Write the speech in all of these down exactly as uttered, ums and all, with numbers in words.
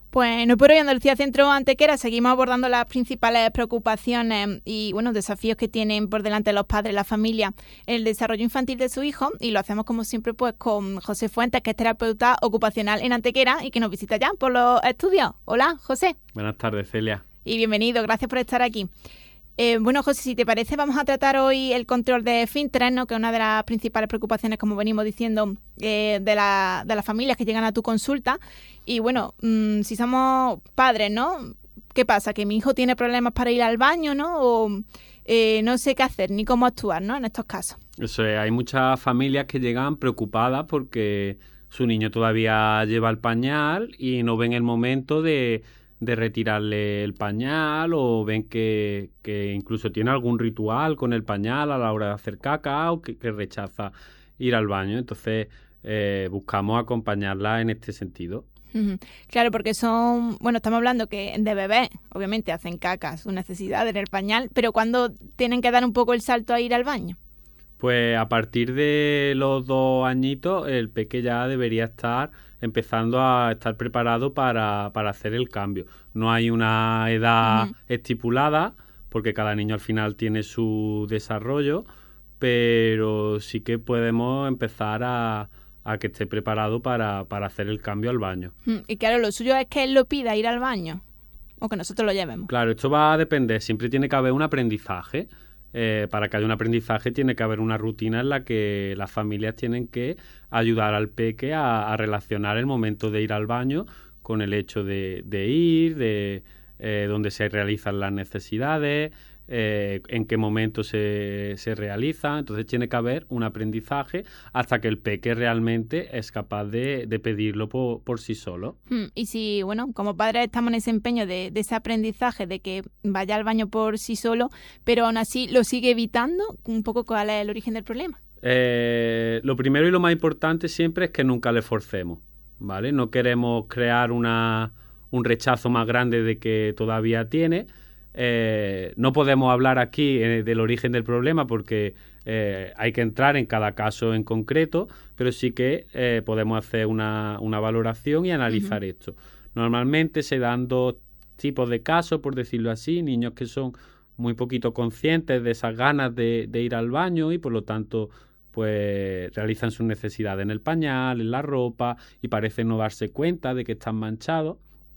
Pues no por hoy Andalucía Centro Antequera seguimos abordando las principales preocupaciones y bueno desafíos que tienen por delante los padres, la familia, el desarrollo infantil de su hijo, y lo hacemos como siempre pues con José Fuentes, que es terapeuta ocupacional en Antequera y que nos visita ya por los estudios. Hola, José. Buenas tardes, Celia. Y bienvenido, gracias por estar aquí. Eh, bueno, José, si te parece, vamos a tratar hoy el control de esfínteres, ¿no? Que es una de las principales preocupaciones, como venimos diciendo, eh, de, la, de las familias que llegan a tu consulta. Y bueno, mmm, si somos padres, ¿no? ¿Qué pasa? Que mi hijo tiene problemas para ir al baño, ¿no? O eh, no sé qué hacer ni cómo actuar, ¿no? En estos casos. Eso es, hay muchas familias que llegan preocupadas porque su niño todavía lleva el pañal y no ven el momento de... de retirarle el pañal, o ven que, que incluso tiene algún ritual con el pañal a la hora de hacer caca, o que, que rechaza ir al baño. Entonces eh, buscamos acompañarla en este sentido. Uh-huh. Claro, porque son, bueno, estamos hablando que de bebés, obviamente hacen caca, su necesidad en el pañal, pero ¿cuándo tienen que dar un poco el salto a ir al baño? Pues a partir de los dos añitos, el peque ya debería estar empezando a estar preparado para, para hacer el cambio. No hay una edad uh-huh. estipulada, porque cada niño al final tiene su desarrollo, pero sí que podemos empezar a, a que esté preparado para, para hacer el cambio al baño. Uh-huh. Y claro, lo suyo es que él lo pida ir al baño, o que nosotros lo llevemos. Claro, esto va a depender, siempre tiene que haber un aprendizaje. Eh, para que haya un aprendizaje tiene que haber una rutina en la que las familias tienen que ayudar al peque a, a relacionar el momento de ir al baño con el hecho de, de ir, de eh, dónde se realizan las necesidades, eh, en qué momento se, se realizan. Entonces tiene que haber un aprendizaje hasta que el peque realmente es capaz de, de pedirlo por, por sí solo. Y si, bueno, como padres estamos en ese empeño de, de ese aprendizaje, de que vaya al baño por sí solo, pero aún así lo sigue evitando, un poco cuál es el origen del problema. Eh, lo primero y lo más importante siempre es que nunca le forcemos, ¿vale? No queremos crear una, un rechazo más grande de que todavía tiene. Eh, no podemos hablar aquí eh, del origen del problema porque eh, hay que entrar en cada caso en concreto, pero sí que eh, podemos hacer una, una valoración y analizar uh-huh. esto. Normalmente se dan dos tipos de casos, por decirlo así, niños que son muy poquito conscientes de esas ganas de, de ir al baño y por lo tanto pues realizan sus necesidades en el pañal, en la ropa, y parecen no darse cuenta de que están manchados.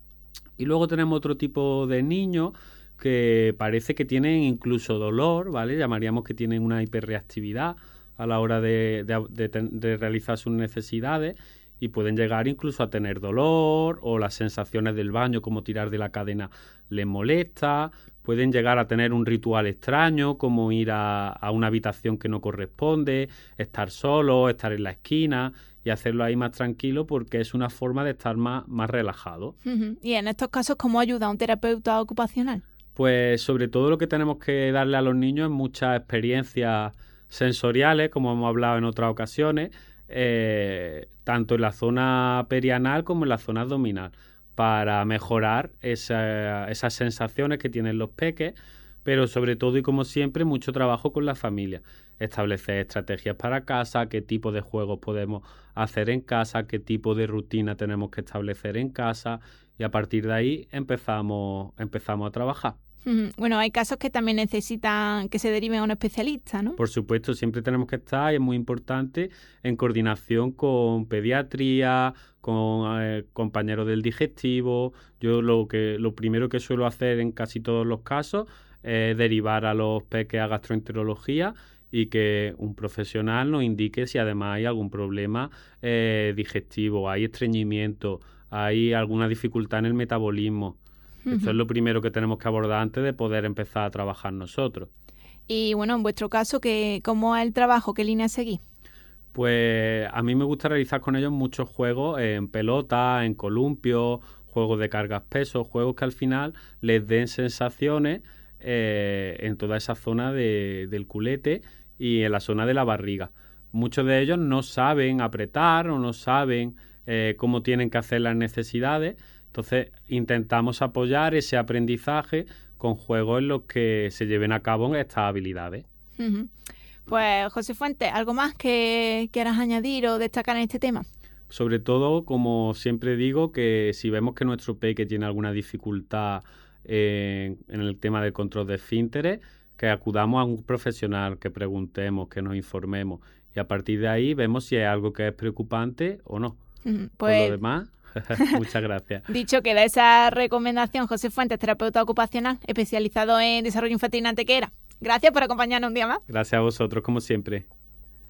Y luego tenemos otro tipo de niños que parece que tienen incluso dolor, ¿vale? Llamaríamos que tienen una hiperreactividad a la hora de, de, de, de realizar sus necesidades, y pueden llegar incluso a tener dolor, o las sensaciones del baño como tirar de la cadena les molesta. Pueden llegar a tener un ritual extraño como ir a, a una habitación que no corresponde, estar solo, estar en la esquina y hacerlo ahí más tranquilo porque es una forma de estar más, más relajado. Uh-huh. Y en estos casos, ¿cómo ayuda un terapeuta ocupacional? Pues sobre todo lo que tenemos que darle a los niños es muchas experiencias sensoriales, como hemos hablado en otras ocasiones, eh, tanto en la zona perianal como en la zona abdominal, para mejorar esa, esas sensaciones que tienen los peques, pero sobre todo y como siempre mucho trabajo con la familia, establecer estrategias para casa, qué tipo de juegos podemos hacer en casa, qué tipo de rutina tenemos que establecer en casa, y a partir de ahí empezamos, empezamos a trabajar. Bueno, hay casos que también necesitan que se deriven a un especialista, ¿no? Por supuesto, siempre tenemos que estar, y es muy importante, en coordinación con pediatría, con eh, compañeros del digestivo. Yo lo que lo primero que suelo hacer en casi todos los casos es derivar a los peques a gastroenterología y que un profesional nos indique si además hay algún problema eh, digestivo, hay estreñimiento, hay alguna dificultad en el metabolismo. Uh-huh. Esto es lo primero que tenemos que abordar antes de poder empezar a trabajar nosotros. Y bueno, en vuestro caso, ¿qué, ¿cómo es el trabajo? ¿Qué línea seguís? Pues a mí me gusta realizar con ellos muchos juegos en pelota, en columpio, juegos de cargas pesos, juegos que al final les den sensaciones eh, en toda esa zona de, del culete y en la zona de la barriga. Muchos de ellos no saben apretar o no saben eh, cómo tienen que hacer las necesidades. Entonces intentamos apoyar ese aprendizaje con juegos en los que se lleven a cabo estas habilidades. Uh-huh. Pues José Fuentes, ¿algo más que quieras añadir o destacar en este tema? Sobre todo, como siempre digo, que si vemos que nuestro peque tiene alguna dificultad eh, en el tema del control de esfínteres, que acudamos a un profesional, que preguntemos, que nos informemos. Y a partir de ahí vemos si es algo que es preocupante o no. Pues, Por lo demás, muchas gracias. Dicho queda esa recomendación, José Fuentes, terapeuta ocupacional especializado en desarrollo infantil en Antequera. Gracias por acompañarnos un día más. Gracias a vosotros, como siempre.